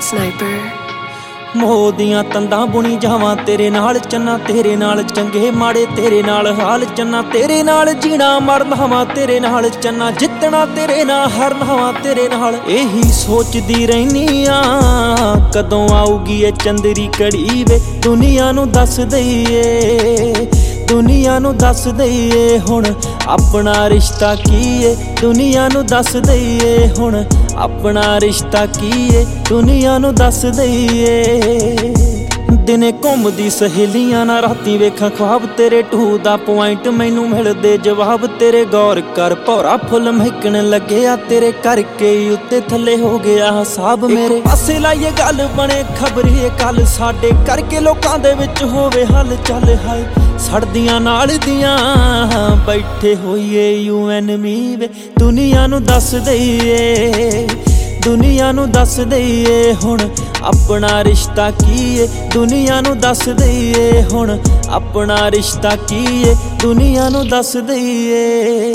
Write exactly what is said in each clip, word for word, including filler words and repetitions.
Sniper ਮੋਹ ਦੀਆਂ ਤੰਦਾਂ ਬੁਣੀ ਜਾਵਾਂ ਤੇਰੇ ਨਾਲ ਚੰਨਾ, ਤੇਰੇ ਨਾਲ ਚੰਗੇ ਮਾੜੇ ਤੇਰੇ ਨਾਲ ਹਾਲ ਚੰਨਾ, ਤੇਰੇ ਨਾਲ ਜੀਣਾ ਮਰਨਾ ਵਾਂ ਤੇਰੇ ਨਾਲ ਚੰਨਾ, ਜਿੱਤਣਾ ਤੇਰੇ ਨਾਲ ਹਾਰਨਾ ਵਾਂ ਤੇਰੇ ਨਾਲ। ਇਹੀ ਸੋਚਦੀ ਰਹਿਨੀ ਆ ਕਦੋਂ ਆਊਗੀ ਇਹ ਚੰਦਰੀ ਘੜੀ ਵੇ, ਦੁਨੀਆ ਨੂੰ ਦੱਸ ਦਈਏ ਦੁਨੀਆ ਨੂੰ ਦੱਸ ਦਈਏ ਹੁਣ ਆਪਣਾ ਰਿਸ਼ਤਾ ਕੀ ਏ, ਦੁਨੀਆ ਨੂੰ ਦੱਸ ਦਈਏ ਹੁਣ ਆਪਣਾ ਰਿਸ਼ਤਾ ਕੀ ਏ, ਦੁਨੀਆ ਨੂੰ ਦੱਸ ਦਈਏ। ਦਿਨੇ ਘੁੰਮਦੀ ਸਹੇਲੀਆਂ ਨਾਲ ਰਾਤੀ ਵੇਖਾਂ ख्वाब ਤੇਰੇ ਟੂ ਦਾ ਪੁਆਇੰਟ ਮੈਨੂੰ ਮਿਲਦੇ ਜਵਾਬ ਤੇਰੇ, ਗੌਰ ਕਰ ਭੌਰਾ ਫੁੱਲ ਮਹਿਕਣ ਲੱਗਿਆ ਤੇਰੇ ਕਰਕੇ ਉੱਤੇ ਥੱਲੇ ਹੋ ਗਿਆ ਹਿਸਾਬ ਮੇਰੇ। ਪਾਸੇ ਲਾਈਏ ਗੱਲ ਬਣੇ ਖਬਰੀ ਕੱਲ ਸਾਡੇ ਕਰਕੇ ਲੋਕਾਂ ਦੇ ਵਿੱਚ ਹੋਵੇ ਹੱਲ ਚੱਲ ਹਾਏ, ਸੜਦੀਆਂ ਨਾਲ ਦੀਆਂ ਬੈਠੇ ਹੋਈਏ ਯੂ ਐਨ ਮੀ ਵੇ, ਦੁਨੀਆ ਨੂੰ ਦੱਸ ਦਈਏ ਦੁਨੀਆ ਨੂੰ ਦੱਸ ਦਈਏ ਹੁਣ ਆਪਣਾ ਰਿਸ਼ਤਾ ਕੀ ਏ, ਦੁਨੀਆ ਨੂੰ ਦੱਸ ਦਈਏ ਹੁਣ ਆਪਣਾ ਰਿਸ਼ਤਾ ਕੀ ਏ, ਦੁਨੀਆ ਨੂੰ ਦੱਸ ਦਈਏ।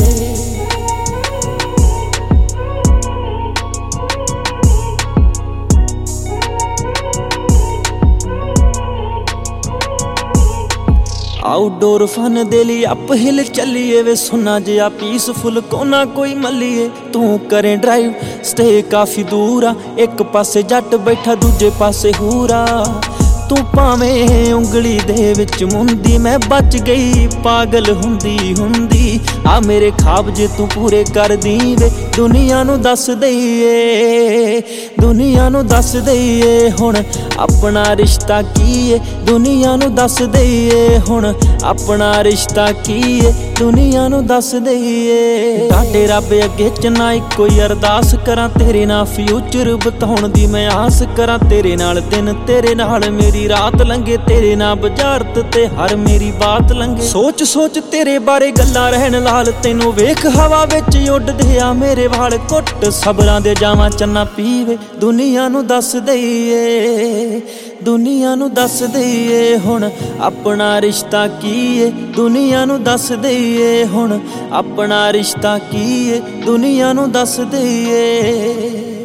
ਆਊਟਡੋਰ ਫਨ ਦੇ ਲਈ ਅਪ ਹਿਲ ਚੱਲੀਏ ਵੇ, ਸੁਣਾ ਜਿਹਾ ਪੀਸਫੁਲ ਕੋਨਾ ਕੋਈ ਮੱਲੀਏ, ਤੂੰ ਕਰੇ ਡਰਾਈਵ ਸਟੇ ਕਾਫੀ ਦੂਰ ਆ, ਇੱਕ ਪਾਸੇ ਜੱਟ ਬੈਠਾ ਦੂਜੇ ਪਾਸੇ ਹੂਰਾ, ਤੂੰ ਭਾਵੇਂ ਉਂਗਲੀ ਦੇ ਵਿੱਚ ਮੁੰਦੀ ਮੈਂ ਬਚ ਗਈ ਪਾਗਲ ਹੁੰਦੀ ਹੁੰਦੀ, ਆ ਮੇਰੇ ਖਾਬ ਜੇ ਤੂੰ ਪੂਰੇ ਕਰਦੀ ਵੇ, ਦੁਨੀਆ ਨੂੰ ਦੱਸ ਦਈਏ ਦੁਨੀਆ ਨੂੰ ਦੱਸ ਦਈਏ ਹੁਣ ਆਪਣਾ ਰਿਸ਼ਤਾ ਕੀ ਏ, ਦੁਨੀਆ ਨੂੰ ਦੱਸ ਦਈਏ ਹੁਣ ਆਪਣਾ ਰਿਸ਼ਤਾ ਕੀ ਏ, ਦੁਨੀਆ ਨੂੰ ਦੱਸ ਦਈਏ। ਤੁਹਾਡੇ ਰੱਬ ਅੱਗੇ ਚੰਨਾ ਇੱਕੋ ਹੀ ਅਰਦਾਸ ਕਰਾਂ, ਤੇਰੇ ਨਾਲ ਫਿਊਚਰ ਬਤਾਉਣ ਦੀ ਮੈਂ ਆਸ ਕਰਾਂ, ਤੇਰੇ ਨਾਲ ਦਿਨ ਤੇਰੇ ਨਾਲ ਮੇਰੀ ਰਾਤ ਲੰਘੇ, ਤੇਰੇ ਨਾਲ ਬੁਝਾਰਤ ਤੇ ਹਰ ਮੇਰੀ ਬਾਤ ਲੰਘੇ। ਸੋਚ ਸੋਚ ਤੇਰੇ ਬਾਰੇ ਗੱਲਾਂ ਰਹਿਣ ਲਾਲ, ਤੈਨੂੰ ਵੇਖ ਹਵਾ ਵਿੱਚ ਉੱਡਦੇ ਆ ਮੇਰੇ ਵਾਲ, ਘੁੱਟ ਸਬਰਾਂ ਦੇ ਜਾਵਾਂ ਚੰਨਾ ਪੀਵੇ, ਦੁਨੀਆ ਨੂੰ ਦੱਸ ਦਈਏ ਦੁਨੀਆ ਨੂੰ ਦੱਸ ਦਈਏ ਹੁਣ ਆਪਣਾ ਰਿਸ਼ਤਾ ਕੀ ਏ, ਦੁਨੀਆ ਨੂੰ ਦੱਸ ਦਈਏ ਹੁਣ ਆਪਣਾ ਰਿਸ਼ਤਾ ਕੀ ਏ, ਦੁਨੀਆ ਨੂੰ ਦੱਸ ਦਈਏ।